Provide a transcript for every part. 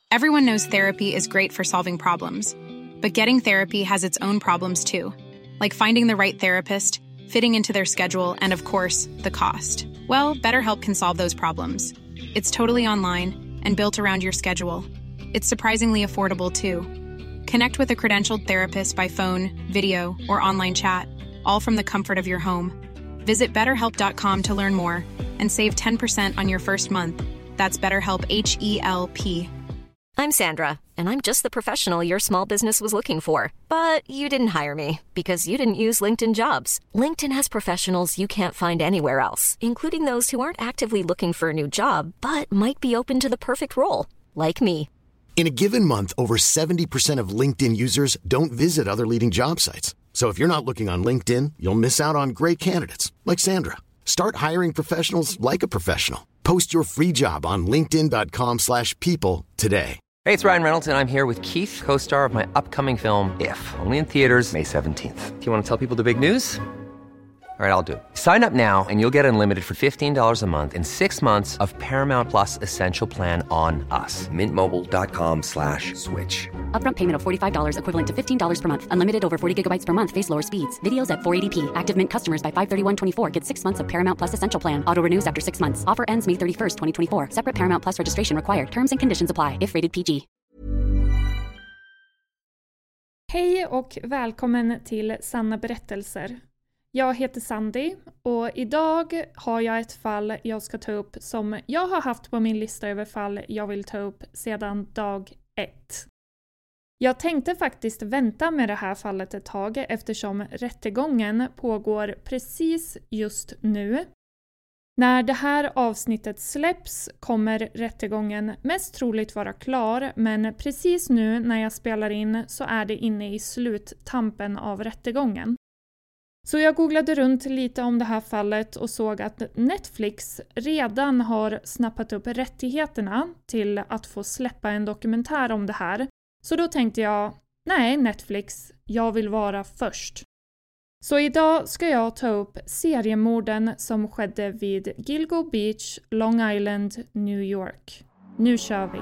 Everyone knows therapy is great for solving problems, but getting therapy has its own problems too, like finding the right therapist, fitting into their schedule, and of course, the cost. Well, BetterHelp can solve those problems. It's totally online and built around your schedule. It's surprisingly affordable too. Connect with a credentialed therapist by phone, video, or online chat, all from the comfort of your home. Visit BetterHelp.com to learn more and save 10% on your first month. That's BetterHelp, H-E-L-P. I'm Sandra, and I'm just the professional your small business was looking for. But you didn't hire me because you didn't use LinkedIn Jobs. LinkedIn has professionals you can't find anywhere else, including those who aren't actively looking for a new job, but might be open to the perfect role, like me. In a given month, over 70% of LinkedIn users don't visit other leading job sites. So if you're not looking on LinkedIn, you'll miss out on great candidates like Sandra. Start hiring professionals like a professional. Post your free job on linkedin.com/people today. Hey, it's Ryan Reynolds, and I'm here with Keith, co-star of my upcoming film, If, only in theaters May 17th. Do you want to tell people the big news? All right, I'll do it. Sign up now and you'll get unlimited for $15 a month and 6 months of Paramount Plus Essential Plan on us. MintMobile.com/switch. Upfront payment of $45 equivalent to $15 per month. Unlimited over 40 gigabytes per month. Face lower speeds. Videos at 480p. Active Mint customers by 531.24 get 6 months of Paramount Plus Essential Plan. Auto renews after 6 months. Offer ends May 31st, 2024. Separate Paramount Plus registration required. Terms and conditions apply if rated PG. Hej och välkommen till Sanna berättelser. Jag heter Sandy och idag har jag ett fall jag ska ta upp som jag har haft på min lista över fall jag vill ta upp sedan dag 1. Jag tänkte faktiskt vänta med det här fallet ett tag eftersom rättegången pågår precis just nu. När det här avsnittet släpps kommer rättegången mest troligt vara klar, men precis nu när jag spelar in så är det inne i sluttampen av rättegången. Så jag googlade runt lite om det här fallet och såg att Netflix redan har snappat upp rättigheterna till att få släppa en dokumentär om det här. Så då tänkte jag, nej Netflix, jag vill vara först. Så idag ska jag ta upp seriemorden som skedde vid Gilgo Beach, Long Island, New York. Nu kör vi!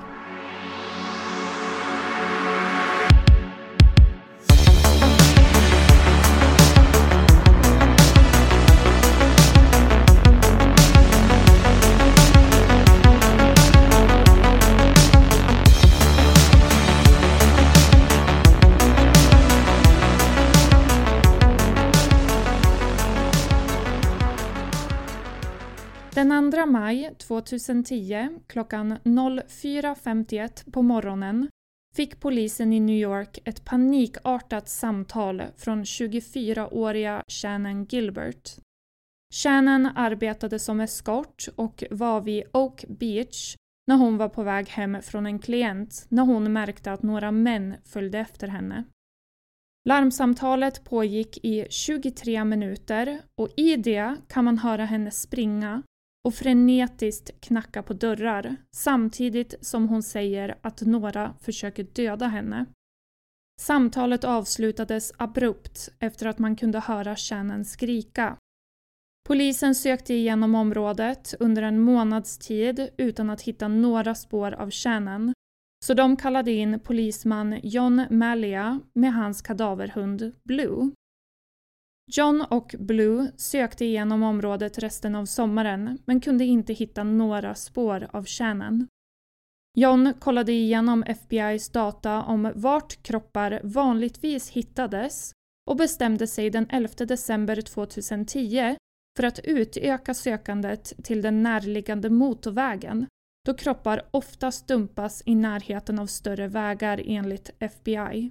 Den 2 maj 2010 klockan 04.51 på morgonen fick polisen i New York ett panikartat samtal från 24-åriga Shannon Gilbert. Shannon arbetade som eskort och var vid Oak Beach när hon var på väg hem från en klient när hon märkte att några män följde efter henne. Larmsamtalet pågick i 23 minuter och i det kan man höra henne springa och frenetiskt knacka på dörrar samtidigt som hon säger att några försöker döda henne. Samtalet avslutades abrupt efter att man kunde höra Shannon skrika. Polisen sökte igenom området under en månads tid utan att hitta några spår av Shannon, så de kallade in polisman John Malia med hans kadaverhund Blue. John och Blue sökte igenom området resten av sommaren men kunde inte hitta några spår av Shannon. John kollade igenom FBI:s data om vart kroppar vanligtvis hittades och bestämde sig den 11 december 2010 för att utöka sökandet till den närliggande motorvägen, då kroppar oftast dumpas i närheten av större vägar enligt FBI.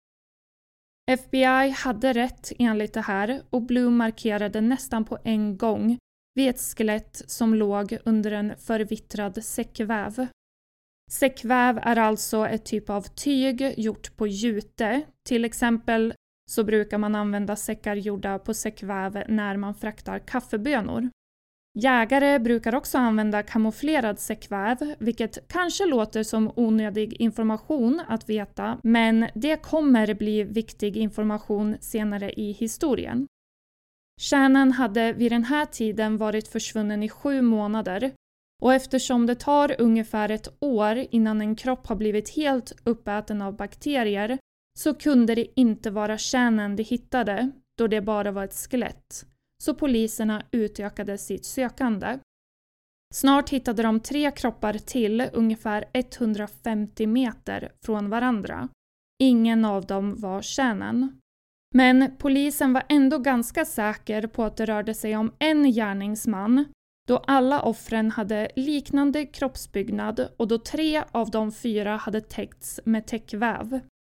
FBI hade rätt enligt det här och Blue markerade nästan på en gång vid ett skelett som låg under en förvittrad säckväv. Säckväv är alltså ett typ av tyg gjort på jute. Till exempel så brukar man använda säckar gjorda på säckväv när man fraktar kaffebönor. Jägare brukar också använda kamouflerad säckväv, vilket kanske låter som onödig information att veta, men det kommer bli viktig information senare i historien. Shannon hade vid den här tiden varit försvunnen i 7 månader Och eftersom det tar ungefär 1 år innan en kropp har blivit helt uppäten av bakterier så kunde det inte vara kärnan de hittade då det bara var ett skelett. Så poliserna utökade sitt sökande. Snart hittade de 3 kroppar till ungefär 150 meter från varandra. Ingen av dem var kärnan. Men polisen var ändå ganska säker på att det rörde sig om en gärningsman då alla offren hade liknande kroppsbyggnad och då 3 av de 4 hade täckts med täckväv.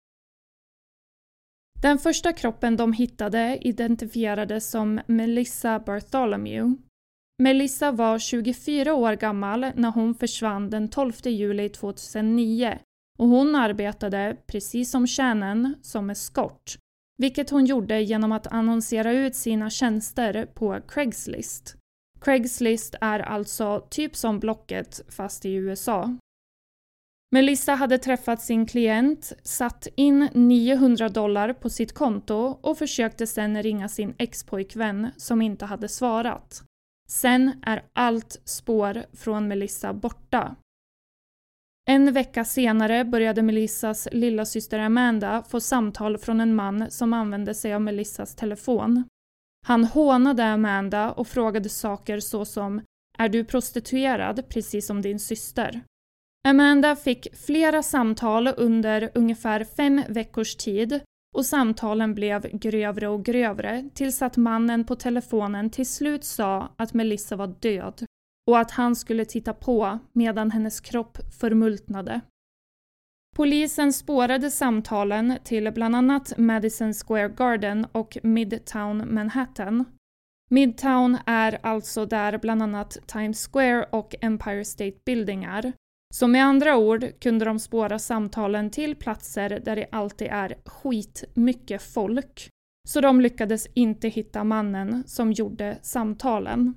Den första kroppen de hittade identifierades som Melissa Bartholomew. Melissa var 24 år gammal när hon försvann den 12 juli 2009 och hon arbetade, precis som Shannon, som eskort, vilket hon gjorde genom att annonsera ut sina tjänster på Craigslist. Craigslist är alltså typ som Blocket fast i USA. Melissa hade träffat sin klient, satt in $900 på sitt konto och försökte sedan ringa sin ex-pojkvän som inte hade svarat. Sen är allt spår från Melissa borta. En vecka senare började Melissas lilla syster Amanda få samtal från en man som använde sig av Melissas telefon. Han hånade Amanda och frågade saker såsom: "Är du prostituerad precis som din syster?" Amanda fick flera samtal under ungefär 5 veckors tid och samtalen blev grövre och grövre tills att mannen på telefonen till slut sa att Melissa var död och att han skulle titta på medan hennes kropp förmultnade. Polisen spårade samtalen till bland annat Madison Square Garden och Midtown Manhattan. Midtown är alltså där bland annat Times Square och Empire State Building är. Så med andra ord kunde de spåra samtalen till platser där det alltid är skitmycket folk. Så de lyckades inte hitta mannen som gjorde samtalen.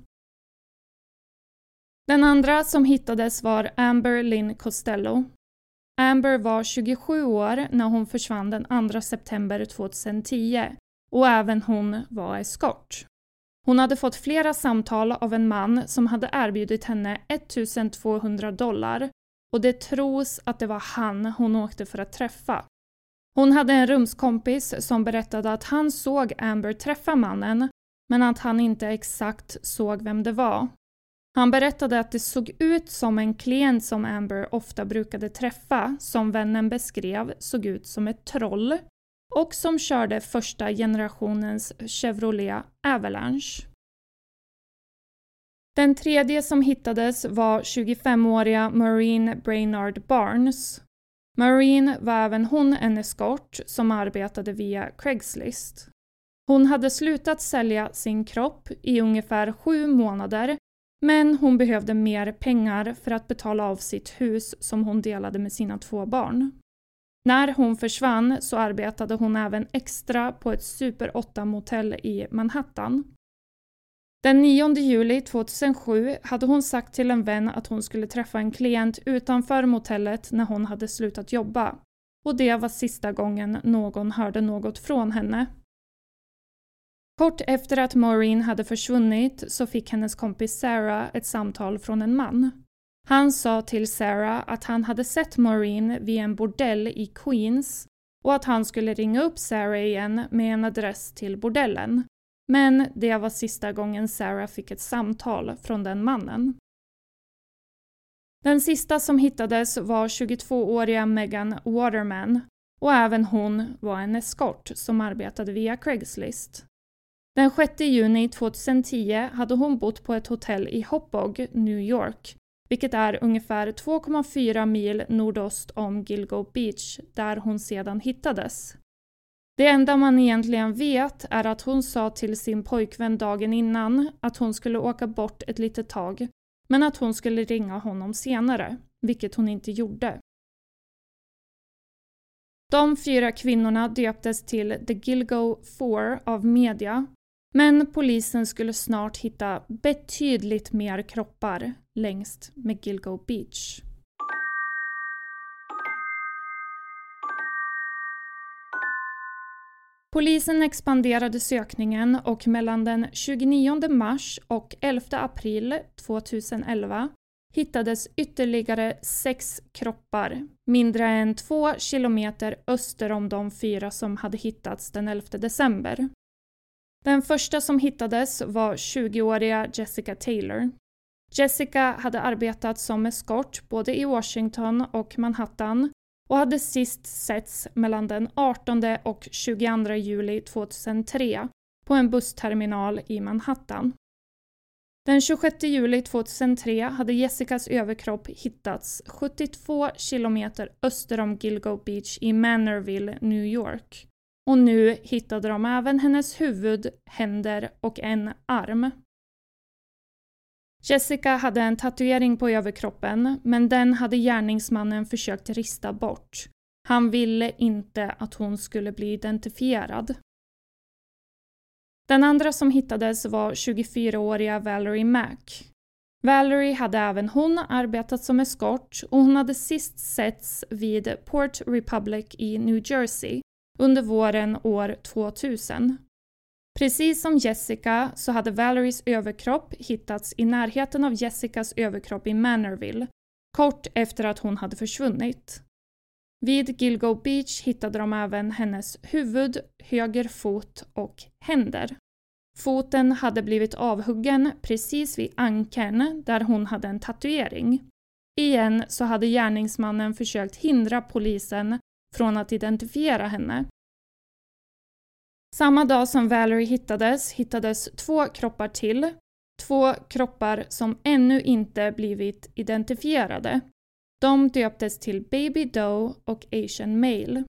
Den andra som hittades var Amber Lynn Costello. Amber var 27 år när hon försvann den 2 september 2010 och även hon var eskort. Hon hade fått flera samtal av en man som hade erbjudit henne $1,200 och det tros att det var han hon åkte för att träffa. Hon hade en rumskompis som berättade att han såg Amber träffa mannen men att han inte exakt såg vem det var. Han berättade att det såg ut som en klient som Amber ofta brukade träffa, som vännen beskrev såg ut som ett troll och som körde första generationens Chevrolet Avalanche. Den tredje som hittades var 25-åriga Maureen Brainard Barnes. Maureen var även hon en eskort som arbetade via Craigslist. Hon hade slutat sälja sin kropp i ungefär 7 månader, men hon behövde mer pengar för att betala av sitt hus som hon delade med sina 2 barn. När hon försvann så arbetade hon även extra på ett Super 8-motell i Manhattan. Den 9 juli 2007 hade hon sagt till en vän att hon skulle träffa en klient utanför motellet när hon hade slutat jobba. Och det var sista gången någon hörde något från henne. Kort efter att Maureen hade försvunnit så fick hennes kompis Sarah ett samtal från en man. Han sa till Sarah att han hade sett Maureen vid en bordell i Queens och att han skulle ringa upp Sarah igen med en adress till bordellen. Men det var sista gången Sarah fick ett samtal från den mannen. Den sista som hittades var 22-åriga Megan Waterman och även hon var en eskort som arbetade via Craigslist. Den 6 juni 2010 hade hon bott på ett hotell i Hopog, New York, vilket är ungefär 2,4 mil nordost om Gilgo Beach där hon sedan hittades. Det enda man egentligen vet är att hon sa till sin pojkvän dagen innan att hon skulle åka bort ett litet tag, men att hon skulle ringa honom senare, vilket hon inte gjorde. De 4 kvinnorna döptes till The Gilgo 4 av media, men polisen skulle snart hitta betydligt mer kroppar längst med Gilgo Beach. Polisen expanderade sökningen och mellan den 29 mars och 11 april 2011 hittades ytterligare 6 kroppar, mindre än 2 kilometer öster om de 4 som hade hittats den 11 december. Den första som hittades var 20-åriga Jessica Taylor. Jessica hade arbetat som eskort både i Washington och Manhattan och hade sist setts mellan den 18 och 22 juli 2003 på en bussterminal i Manhattan. Den 26 juli 2003 hade Jessicas överkropp hittats 72 kilometer öster om Gilgo Beach i Manorville, New York. Och nu hittade de även hennes huvud, händer och en arm. Jessica hade en tatuering på överkroppen, men den hade gärningsmannen försökt rista bort. Han ville inte att hon skulle bli identifierad. Den andra som hittades var 24-åriga Valerie Mack. Valerie hade även hon arbetat som eskort och hon hade sist setts vid Port Republic i New Jersey under våren år 2000. Precis som Jessica så hade Valeries överkropp hittats i närheten av Jessicas överkropp i Manorville, kort efter att hon hade försvunnit. Vid Gilgo Beach hittade de även hennes huvud, höger fot och händer. Foten hade blivit avhuggen precis vid ankeln där hon hade en tatuering. Igen så hade gärningsmannen försökt hindra polisen från att identifiera henne. Samma dag som Valerie hittades 2 kroppar till. 2 kroppar som ännu inte blivit identifierade. De döptes till Baby Doe och Asian Male.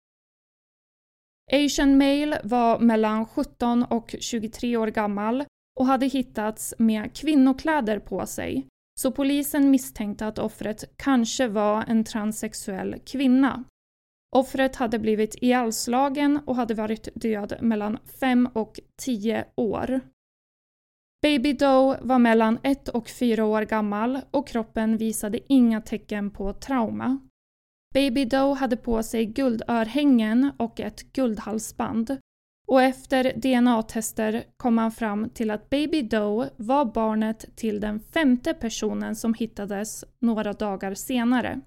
Asian Male var mellan 17 och 23 år gammal och hade hittats med kvinnokläder på sig, så polisen misstänkte att offret kanske var en transsexuell kvinna. Offret hade blivit ihjälslagen och hade varit död mellan 5 och 10 år. Baby Doe var mellan 1 och 4 år gammal och kroppen visade inga tecken på trauma. Baby Doe hade på sig guldörhängen och ett guldhalsband. Och efter DNA-tester kom man fram till att Baby Doe var barnet till den 5:e personen som hittades några dagar senare.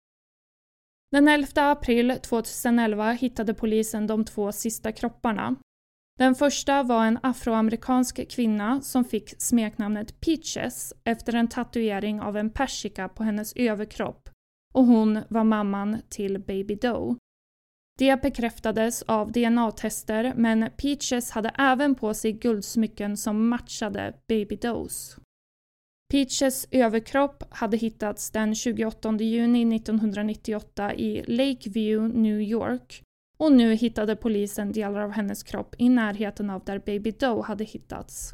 Den 11 april 2011 hittade polisen de 2 sista kropparna. Den första var en afroamerikansk kvinna som fick smeknamnet Peaches efter en tatuering av en persika på hennes överkropp, och hon var mamman till Baby Doe. Det bekräftades av DNA-tester, men Peaches hade även på sig guldsmycken som matchade Baby Does. Peaches överkropp hade hittats den 28 juni 1998 i Lakeview, New York, och nu hittade polisen delar av hennes kropp i närheten av där Baby Doe hade hittats.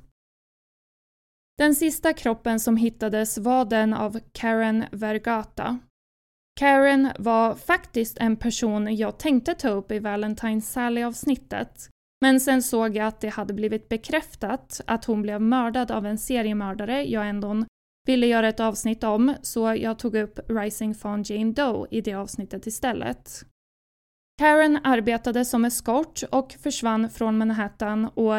Den sista kroppen som hittades var den av Karen Vergata. Karen var faktiskt en person jag tänkte ta upp i Valentine Sally-avsnittet, men sen såg jag att det hade blivit bekräftat att hon blev mördad av en seriemördare jag ändå ville göra ett avsnitt om, så jag tog upp Rising Fawn Jane Doe i det avsnittet istället. Karen arbetade som eskort och försvann från Manhattan år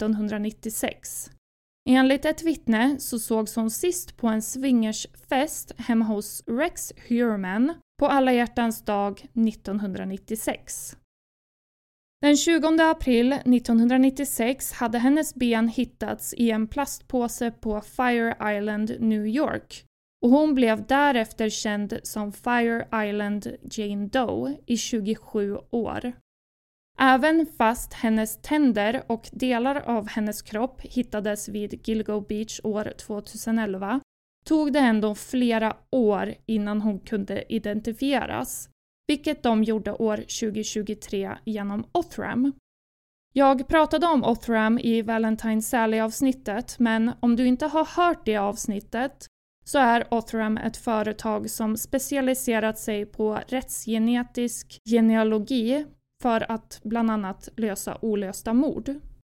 1996. Enligt ett vittne så sågs hon sist på en swingersfest hemma hos Rex Heuermann på Alla hjärtans dag 1996. Den 20 april 1996 hade hennes ben hittats i en plastpåse på Fire Island, New York, och hon blev därefter känd som Fire Island Jane Doe i 27 år. Även fast hennes tänder och delar av hennes kropp hittades vid Gilgo Beach år 2011 tog det ändå flera år innan hon kunde identifieras, vilket de gjorde år 2023 genom Othram. Jag pratade om Othram i Valentine Sally-avsnittet, men om du inte har hört det avsnittet så är Othram ett företag som specialiserat sig på rättsgenetisk genealogi för att bland annat lösa olösta mord.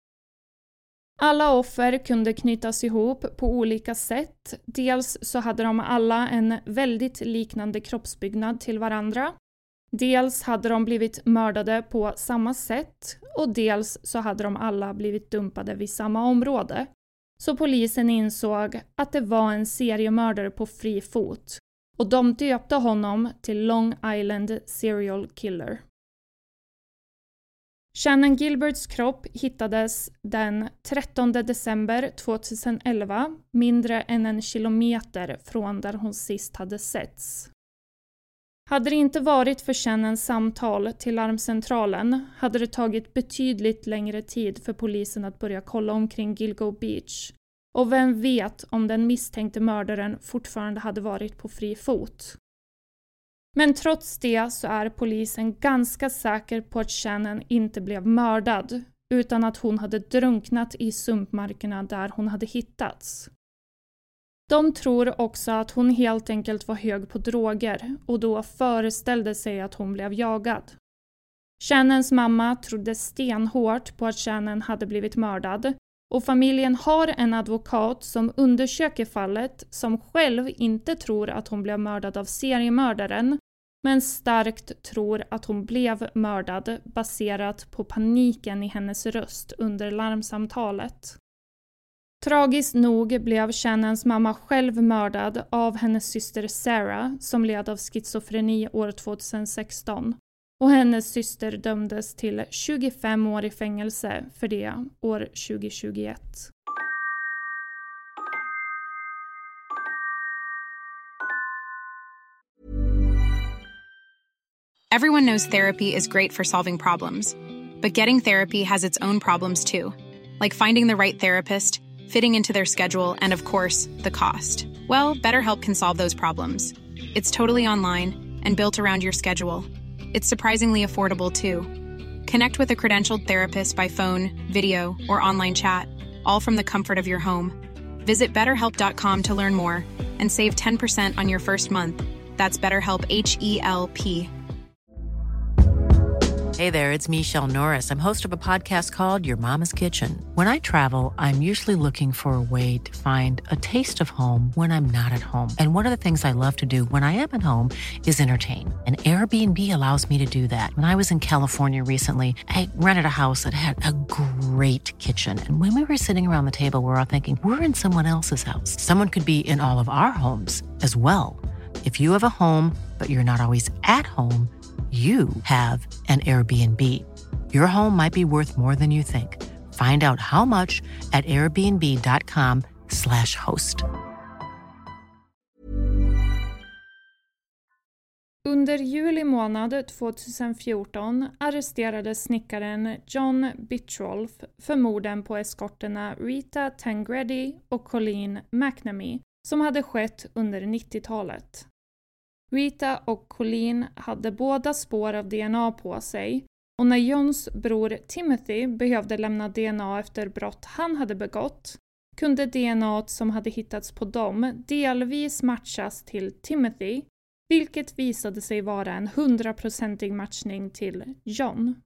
Alla offer kunde knytas ihop på olika sätt. Dels så hade de alla en väldigt liknande kroppsbyggnad till varandra. Dels hade de blivit mördade på samma sätt och dels så hade de alla blivit dumpade vid samma område. Så polisen insåg att det var en seriemördare på fri fot och de döpte honom till Long Island Serial Killer. Shannan Gilberts kropp hittades den 13 december 2011, mindre än 1 kilometer från där hon sist hade setts. Hade det inte varit för Shannans samtal till larmcentralen hade det tagit betydligt längre tid för polisen att börja kolla omkring Gilgo Beach. Och vem vet om den misstänkte mördaren fortfarande hade varit på fri fot. Men trots det så är polisen ganska säker på att Shannan inte blev mördad utan att hon hade drunknat i sumpmarkerna där hon hade hittats. De tror också att hon helt enkelt var hög på droger och då föreställde sig att hon blev jagad. Shannans mamma trodde stenhårt på att Shannan hade blivit mördad och familjen har en advokat som undersöker fallet som själv inte tror att hon blev mördad av seriemördaren men starkt tror att hon blev mördad baserat på paniken i hennes röst under larmsamtalet. Tragiskt nog blev Shannans mamma själv mördad av hennes syster Sarah som led av schizofreni år 2016 och hennes syster dömdes till 25 år i fängelse för det år 2021. Everyone knows therapy is great for solving problems, but getting therapy has its own problems too, like finding the right therapist, fitting into their schedule, and of course, the cost. Well, BetterHelp can solve those problems. It's totally online and built around your schedule. It's surprisingly affordable too. Connect with a credentialed therapist by phone, video, or online chat, all from the comfort of your home. Visit BetterHelp.com to learn more and save 10% on your first month. That's BetterHelp, H-E-L-P. Hey there, it's Michelle Norris. I'm host of a podcast called Your Mama's Kitchen. When I travel, I'm usually looking for a way to find a taste of home when I'm not at home. And one of the things I love to do when I am at home is entertain. And Airbnb allows me to do that. When I was in California recently, I rented a house that had a great kitchen. And when we were sitting around the table, we were all thinking, we're in someone else's house. Someone could be in all of our homes as well. If you have a home, but you're not always at home, you have an Airbnb. Your home might be worth more than you think. Find out how much at airbnb.com/host. Under juli månad 2014 arresterades snickaren John Bittrolf för morden på eskorterna Rita Tangredi och Colleen McNamee som hade skett under 90-talet. Rita och Colleen hade båda spår av DNA på sig och när Johns bror Timothy behövde lämna DNA efter brott han hade begått kunde DNA som hade hittats på dem delvis matchas till Timothy, vilket visade sig vara en 100% matchning till John.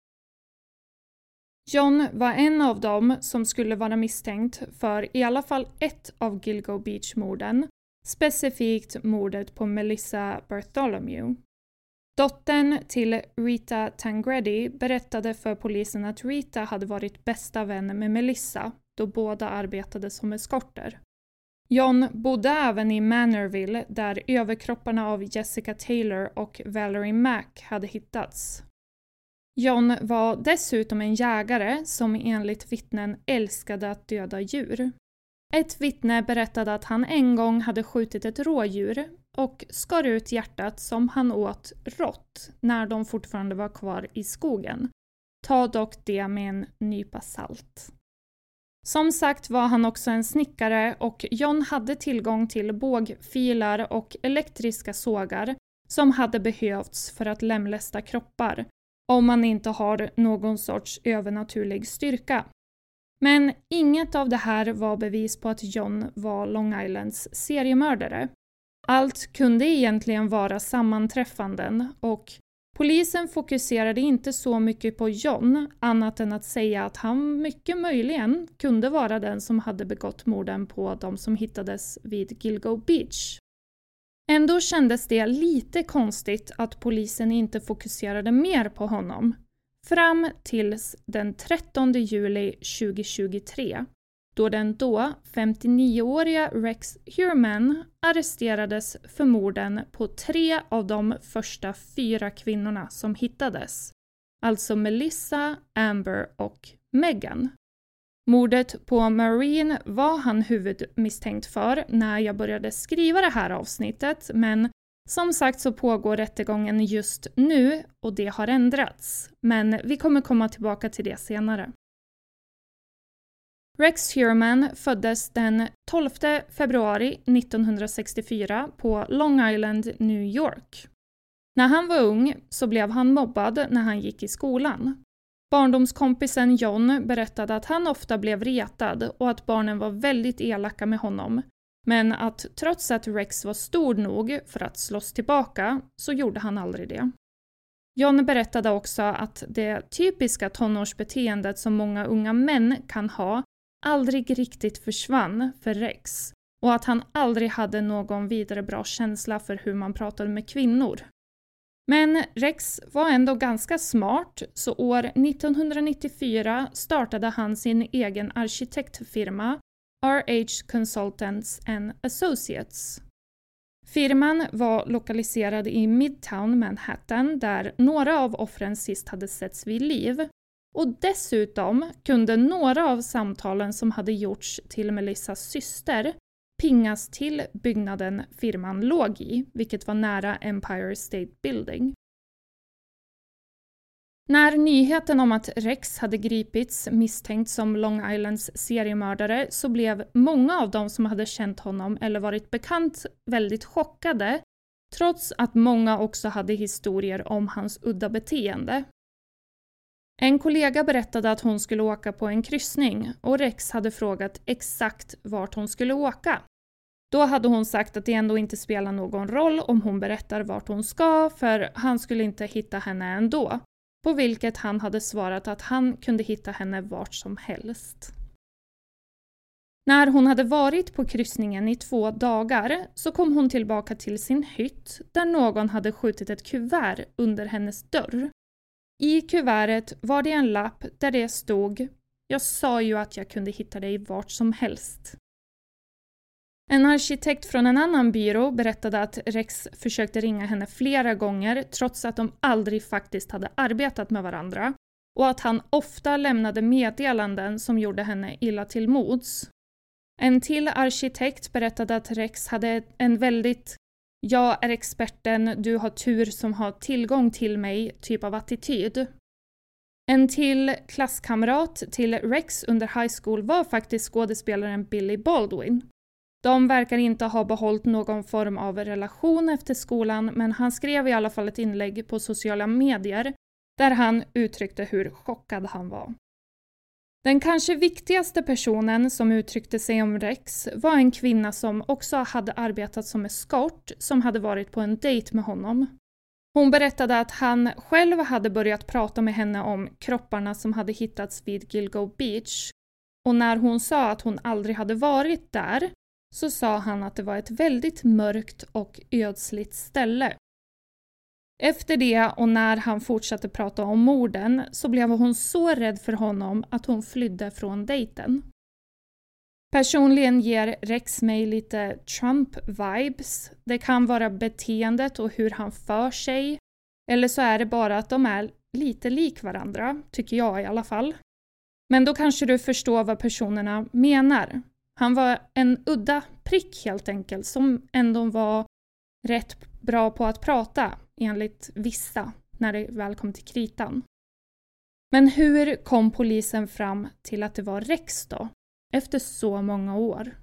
John var en av dem som skulle vara misstänkt för i alla fall ett av Gilgo Beach-morden, specifikt mordet på Melissa Bartholomew. Dottern till Rita Tangredi berättade för polisen att Rita hade varit bästa vän med Melissa då båda arbetade som eskorter. John bodde även i Manorville där överkropparna av Jessica Taylor och Valerie Mack hade hittats. John var dessutom en jägare som enligt vittnen älskade att döda djur. Ett vittne berättade att han en gång hade skjutit ett rådjur och skar ut hjärtat som han åt rått när de fortfarande var kvar i skogen. Ta dock det med en nypa salt. Som sagt var han också en snickare och John hade tillgång till bågfilar och elektriska sågar som hade behövts för att lemlästa kroppar om man inte har någon sorts övernaturlig styrka. Men inget av det här var bevis på att John var Long Islands seriemördare. Allt kunde egentligen vara sammanträffanden och polisen fokuserade inte så mycket på John annat än att säga att han mycket möjligen kunde vara den som hade begått morden på de som hittades vid Gilgo Beach. Ändå kändes det lite konstigt att polisen inte fokuserade mer på honom. Fram tills den 13 juli 2023 då den då 59-åriga Rex Heuermann arresterades för morden på 3 av de första 4 kvinnorna som hittades. Alltså Melissa, Amber och Megan. Mordet på Maureen var han huvudmisstänkt för när jag började skriva det här avsnittet, men som sagt så pågår rättegången just nu och det har ändrats. Men vi kommer komma tillbaka till det senare. Rex Heuermann föddes den 12 februari 1964 på Long Island, New York. När han var ung så blev han mobbad när han gick i skolan. Barndomskompisen John berättade att han ofta blev retad och att barnen var väldigt elaka med honom. Men att trots att Rex var stor nog för att slåss tillbaka så gjorde han aldrig det. John berättade också att det typiska tonårsbeteendet som många unga män kan ha aldrig riktigt försvann för Rex och att han aldrig hade någon vidare bra känsla för hur man pratade med kvinnor. Men Rex var ändå ganska smart, så år 1994 startade han sin egen arkitektfirma RH Consultants and Associates. Firman var lokaliserad i Midtown Manhattan där några av offren sist hade setts vid liv. Och dessutom kunde några av samtalen som hade gjorts till Melissas syster pingas till byggnaden firman låg i, vilket var nära Empire State Building. När nyheten om att Rex hade gripits misstänkt som Long Islands seriemördare så blev många av dem som hade känt honom eller varit bekant väldigt chockade, trots att många också hade historier om hans udda beteende. En kollega berättade att hon skulle åka på en kryssning och Rex hade frågat exakt vart hon skulle åka. Då hade hon sagt att det ändå inte spelar någon roll om hon berättar vart hon ska, för han skulle inte hitta henne ändå. På vilket han hade svarat att han kunde hitta henne vart som helst. När hon hade varit på kryssningen i 2 dagar så kom hon tillbaka till sin hytt där någon hade skjutit ett kuvert under hennes dörr. I kuvertet var det en lapp där det stod: "Jag sa ju att jag kunde hitta dig vart som helst." En arkitekt från en annan byrå berättade att Rex försökte ringa henne flera gånger trots att de aldrig faktiskt hade arbetat med varandra och att han ofta lämnade meddelanden som gjorde henne illa till mods. En till arkitekt berättade att Rex hade en väldigt "jag är experten, du har tur som har tillgång till mig" typ av attityd. En till klasskamrat till Rex under high school var faktiskt skådespelaren Billy Baldwin. De verkar inte ha behållit någon form av relation efter skolan, men han skrev i alla fall ett inlägg på sociala medier där han uttryckte hur chockad han var. Den kanske viktigaste personen som uttryckte sig om Rex var en kvinna som också hade arbetat som eskort som hade varit på en dejt med honom. Hon berättade att han själv hade börjat prata med henne om kropparna som hade hittats vid Gilgo Beach, och när hon sa att hon aldrig hade varit där så sa han att det var ett väldigt mörkt och ödsligt ställe. Efter det och när han fortsatte prata om morden så blev hon så rädd för honom att hon flydde från dejten. Personligen ger Rex mig lite Trump-vibes. Det kan vara beteendet och hur han för sig, eller så är det bara att de är lite lik varandra, tycker jag i alla fall. Men då kanske du förstår vad personerna menar. Han var en udda prick helt enkelt som ändå var rätt bra på att prata enligt vissa när det väl kom till kritan. Men hur kom polisen fram till att det var Rex då? Efter så många år.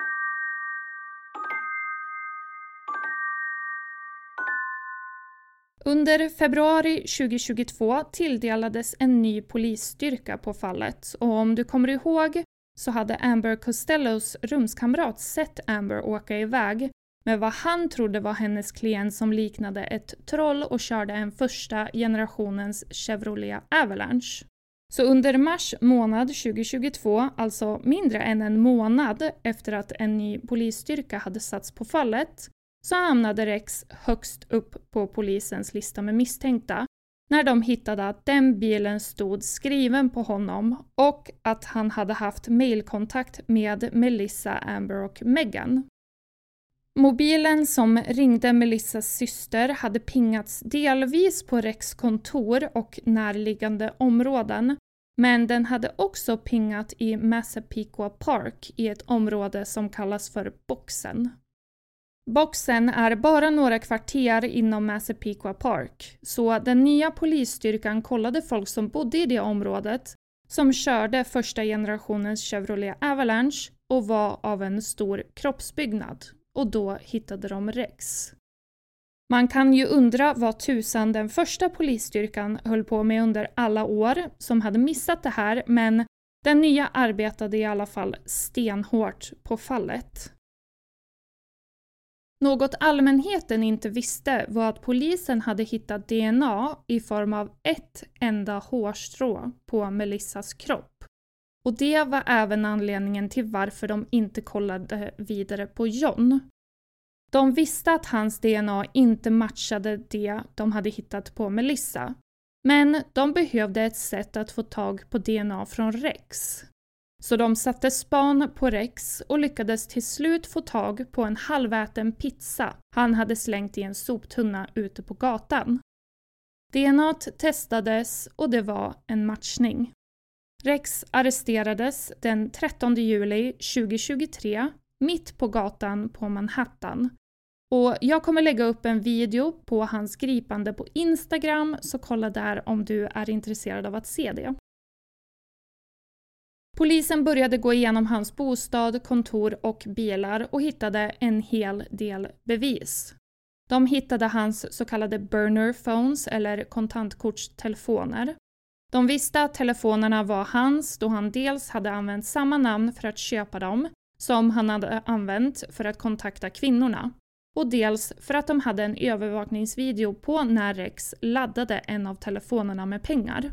Under februari 2022 tilldelades en ny polisstyrka på fallet, och om du kommer ihåg så hade Amber Costellos rumskamrat sett Amber åka iväg med vad han trodde var hennes klient som liknade ett troll och körde en första generationens Chevrolet Avalanche. Så under mars månad 2022, alltså mindre än en månad efter att en ny polisstyrka hade satts på fallet, så hamnade Rex högst upp på polisens lista med misstänkta när de hittade att den bilen stod skriven på honom och att han hade haft mejlkontakt med Melissa, Amber och Megan. Mobilen som ringde Melissas syster hade pingats delvis på Rex kontor och närliggande områden, men den hade också pingat i Massapequa Park i ett område som kallas för Boxen. Boxen är bara några kvarter inom Massapequa Park, så den nya polisstyrkan kollade folk som bodde i det området som körde första generationens Chevrolet Avalanche och var av en stor kroppsbyggnad, och då hittade de Rex. Man kan ju undra vad tusan den första polisstyrkan höll på med under alla år som hade missat det här, men den nya arbetade i alla fall stenhårt på fallet. Något allmänheten inte visste var att polisen hade hittat DNA i form av ett enda hårstrå på Melissas kropp. Och det var även anledningen till varför de inte kollade vidare på John. De visste att hans DNA inte matchade det de hade hittat på Melissa. Men de behövde ett sätt att få tag på DNA från Rex. Så de satte span på Rex och lyckades till slut få tag på en halväten pizza han hade slängt i en soptunna ute på gatan. DNAt testades och det var en matchning. Rex arresterades den 13 juli 2023 mitt på gatan på Manhattan. Och jag kommer lägga upp en video på hans gripande på Instagram, så kolla där om du är intresserad av att se det. Polisen började gå igenom hans bostad, kontor och bilar och hittade en hel del bevis. De hittade hans så kallade burner phones eller kontantkortstelefoner. De visste att telefonerna var hans då han dels hade använt samma namn för att köpa dem som han hade använt för att kontakta kvinnorna. Och dels för att de hade en övervakningsvideo på när Rex laddade en av telefonerna med pengar.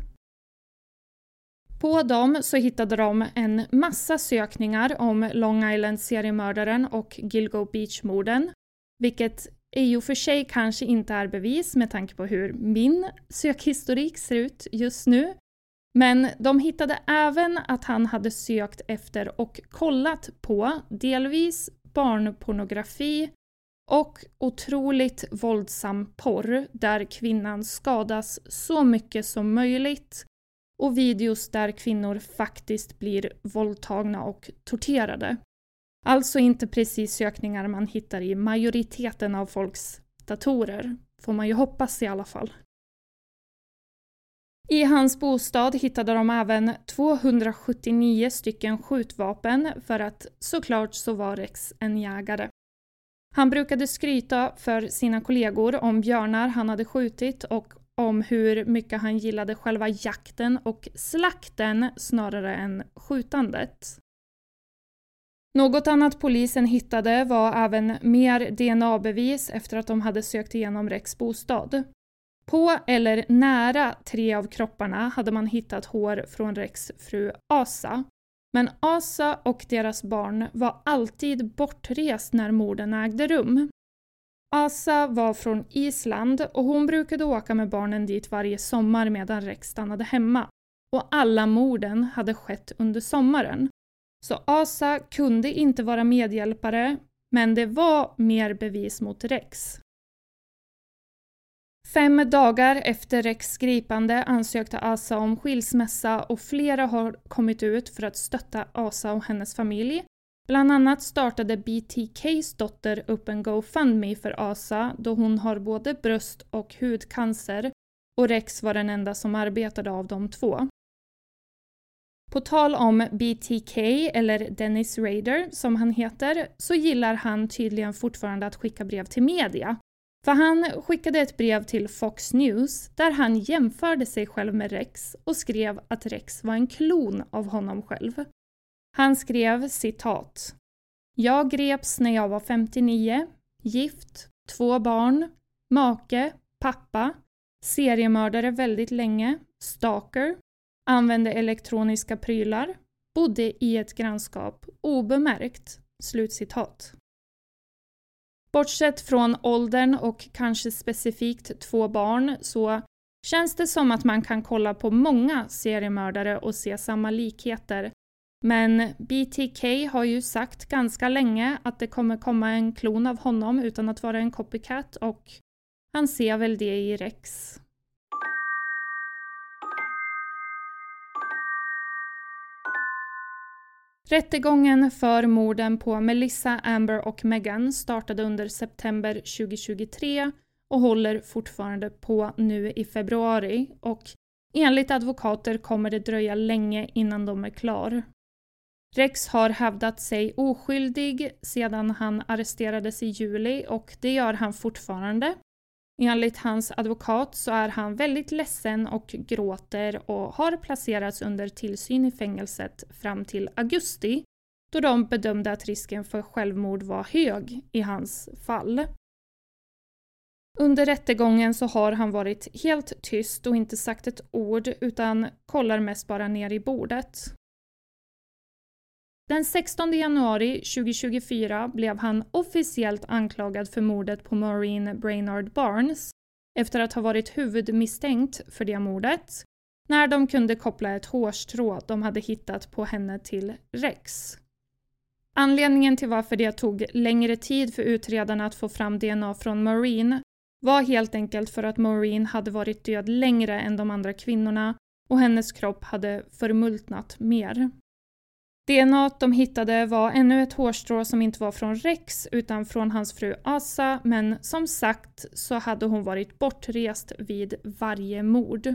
På dem så hittade de en massa sökningar om Long Island-seriemördaren och Gilgo Beach-morden, vilket i och för sig kanske inte är bevis med tanke på hur min sökhistorik ser ut just nu. Men de hittade även att han hade sökt efter och kollat på delvis barnpornografi och otroligt våldsam porr där kvinnan skadas så mycket som möjligt och videos där kvinnor faktiskt blir våldtagna och torterade. Alltså inte precis sökningar man hittar i majoriteten av folks datorer, får man ju hoppas i alla fall. I hans bostad hittade de även 279 stycken skjutvapen för att såklart så var Rex en jägare. Han brukade skryta för sina kollegor om björnar han hade skjutit och om hur mycket han gillade själva jakten och slakten snarare än skjutandet. Något annat polisen hittade var även mer DNA-bevis efter att de hade sökt igenom Rex bostad. På eller nära 3 av kropparna hade man hittat hår från Rex fru Asa. Men Asa och deras barn var alltid bortrest när morden ägde rum. Asa var från Island och hon brukade åka med barnen dit varje sommar medan Rex stannade hemma. Och alla morden hade skett under sommaren. Så Asa kunde inte vara medhjälpare, men det var mer bevis mot Rex. 5 dagar efter Rex gripande ansökte Asa om skilsmässa och flera har kommit ut för att stötta Asa och hennes familj. Bland annat startade BTKs dotter upp en GoFundMe för Asa då hon har både bröst- och hudcancer och Rex var den enda som arbetade av de 2. På tal om BTK eller Dennis Rader som han heter så gillar han tydligen fortfarande att skicka brev till media. För han skickade ett brev till Fox News där han jämförde sig själv med Rex och skrev att Rex var en klon av honom själv. Han skrev citat: "Jag greps när jag var 59, gift, 2 barn, make, pappa, seriemördare väldigt länge, stalker, använde elektroniska prylar, bodde i ett grannskap obemärkt." Slutcitat. Bortsett från åldern och kanske specifikt 2 barn så känns det som att man kan kolla på många seriemördare och se samma likheter. Men BTK har ju sagt ganska länge att det kommer komma en klon av honom utan att vara en copycat, och han ser väl det i Rex. Rättegången för morden på Melissa, Amber och Megan startade under september 2023 och håller fortfarande på nu i februari, och enligt advokater kommer det dröja länge innan de är klar. Rex har hävdat sig oskyldig sedan han arresterades i juli, och det gör han fortfarande. Enligt hans advokat så är han väldigt ledsen och gråter och har placerats under tillsyn i fängelset fram till augusti, då de bedömde att risken för självmord var hög i hans fall. Under rättegången så har han varit helt tyst och inte sagt ett ord, utan kollar mest bara ner i bordet. Den 16 januari 2024 blev han officiellt anklagad för mordet på Maureen Brainard Barnes efter att ha varit huvudmisstänkt för det mordet, när de kunde koppla ett hårstrå de hade hittat på henne till Rex. Anledningen till varför det tog längre tid för utredarna att få fram DNA från Maureen var helt enkelt för att Maureen hade varit död längre än de andra kvinnorna och hennes kropp hade förmultnat mer. DNA de hittade var ännu ett hårstrå som inte var från Rex utan från hans fru Asa, men som sagt så hade hon varit bortrest vid varje mord.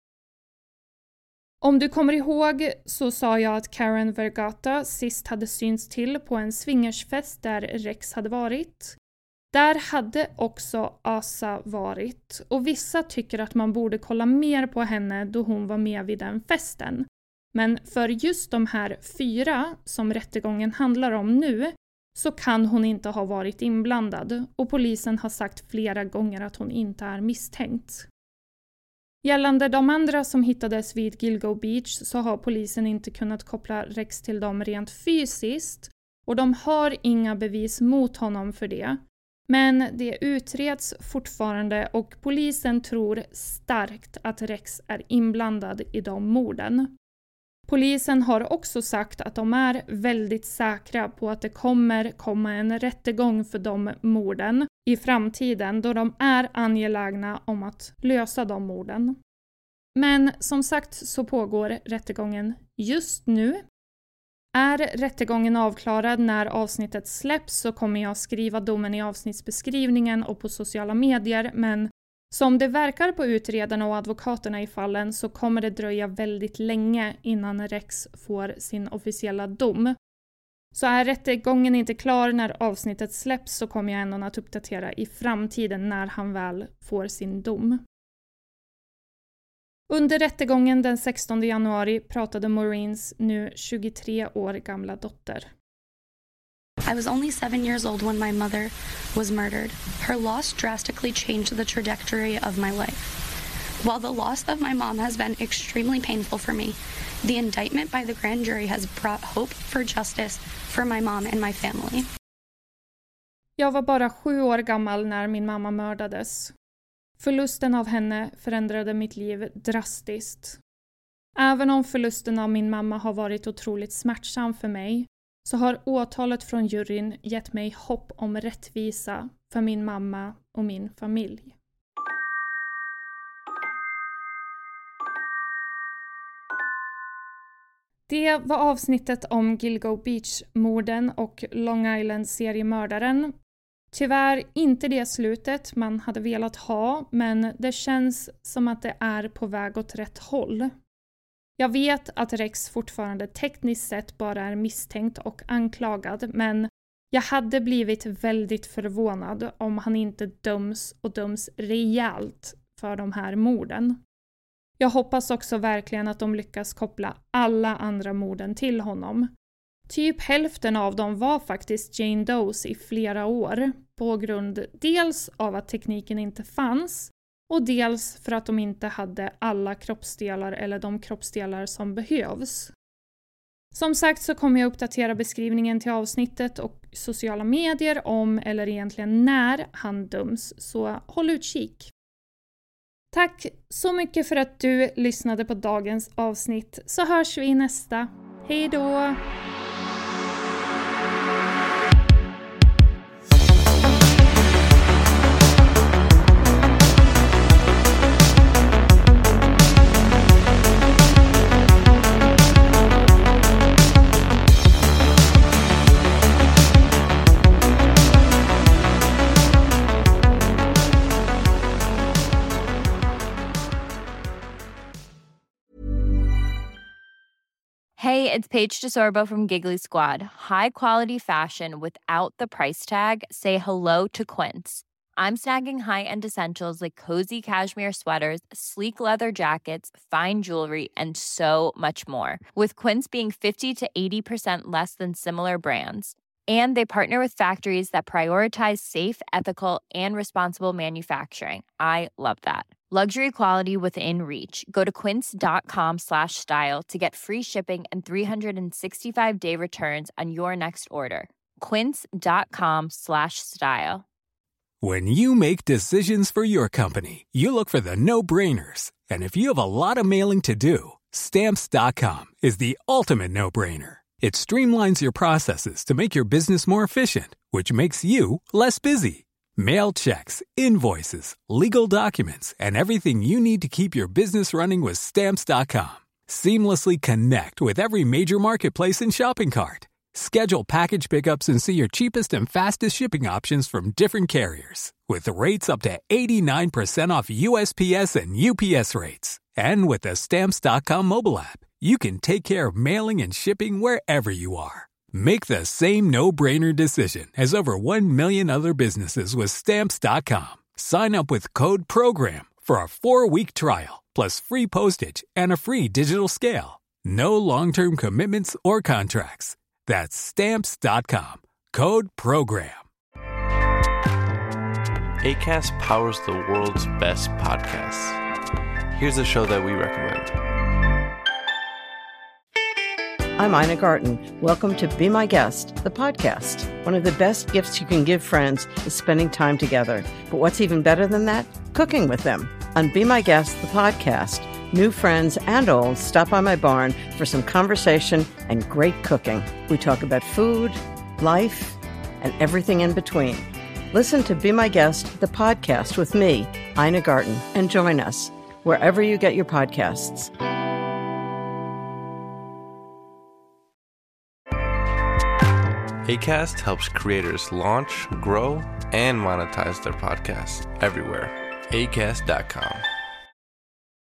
Om du kommer ihåg så sa jag att Karen Vergata sist hade synts till på en swingersfest där Rex hade varit. Där hade också Asa varit, och vissa tycker att man borde kolla mer på henne då hon var med vid den festen. Men för just de här 4 som rättegången handlar om nu så kan hon inte ha varit inblandad, och polisen har sagt flera gånger att hon inte är misstänkt. Gällande de andra som hittades vid Gilgo Beach så har polisen inte kunnat koppla Rex till dem rent fysiskt, och de har inga bevis mot honom för det. Men det utreds fortfarande och polisen tror starkt att Rex är inblandad i de morden. Polisen har också sagt att de är väldigt säkra på att det kommer komma en rättegång för de morden i framtiden, då de är angelägna om att lösa de morden. Men som sagt så pågår rättegången just nu. Är rättegången avklarad när avsnittet släpps så kommer jag skriva domen i avsnittsbeskrivningen och på sociala medier, men som det verkar på utredarna och advokaterna i fallen så kommer det dröja väldigt länge innan Rex får sin officiella dom. Så är rättegången inte klar när avsnittet släpps så kommer jag ändå att uppdatera i framtiden när han väl får sin dom. Under rättegången den 16 januari pratade Maureens nu 23 år gamla dotter. I was only 7 years old when my mother was murdered. Her loss drastically changed the trajectory of my life. While the loss of my mom has been extremely painful for me, the indictment by the grand jury has brought hope for justice for my mom and my family. Jag var bara 7 år gammal när min mamma mördades. Förlusten av henne förändrade mitt liv drastiskt. Även om förlusten av min mamma har varit otroligt smärtsam för mig så har åtalet från juryn gett mig hopp om rättvisa för min mamma och min familj. Det var avsnittet om Gilgo Beach-morden och Long Island-seriemördaren. Tyvärr inte det slutet man hade velat ha, men det känns som att det är på väg åt rätt håll. Jag vet att Rex fortfarande tekniskt sett bara är misstänkt och anklagad, men jag hade blivit väldigt förvånad om han inte döms rejält för de här morden. Jag hoppas också verkligen att de lyckas koppla alla andra morden till honom. Typ hälften av dem var faktiskt Jane Does i flera år, på grund dels av att tekniken inte fanns och dels för att de inte hade alla kroppsdelar eller de kroppsdelar som behövs. Som sagt så kommer jag uppdatera beskrivningen till avsnittet och sociala medier om eller egentligen när han döms, så håll utkik. Tack så mycket för att du lyssnade på dagens avsnitt, så hörs vi i nästa. Hej då! Hey, it's Paige DeSorbo from Giggly Squad. High quality fashion without the price tag. Say hello to Quince. I'm snagging high-end essentials like cozy cashmere sweaters, sleek leather jackets, fine jewelry, and so much more. With Quince being 50 to 80% less than similar brands. And they partner with factories that prioritize safe, ethical, and responsible manufacturing. I love that. Luxury quality within reach. Go to quince.com/style to get free shipping and 365-day returns on your next order. Quince.com/style. When you make decisions for your company, you look for the no-brainers. And if you have a lot of mailing to do, Stamps.com is the ultimate no-brainer. It streamlines your processes to make your business more efficient, which makes you less busy. Mail checks, invoices, legal documents, and everything you need to keep your business running with Stamps.com. Seamlessly connect with every major marketplace and shopping cart. Schedule package pickups and see your cheapest and fastest shipping options from different carriers, with rates up to 89% off USPS and UPS rates. And with the Stamps.com mobile app, you can take care of mailing and shipping wherever you are. Make the same no-brainer decision as over 1 million other businesses with Stamps.com. Sign up with code PROGRAM for a 4-week trial, plus free postage and a free digital scale. No long-term commitments or contracts. That's Stamps.com. Code PROGRAM. Acast powers the world's best podcasts. Here's a show that we recommend. I'm Ina Garten. Welcome to Be My Guest, the podcast. One of the best gifts you can give friends is spending time together. But what's even better than that? Cooking with them. On Be My Guest, the podcast, new friends and old stop by my barn for some conversation and great cooking. We talk about food, life, and everything in between. Listen to Be My Guest, the podcast with me, Ina Garten, and join us wherever you get your podcasts. Acast helps creators launch, grow, and monetize their podcasts everywhere. Acast.com.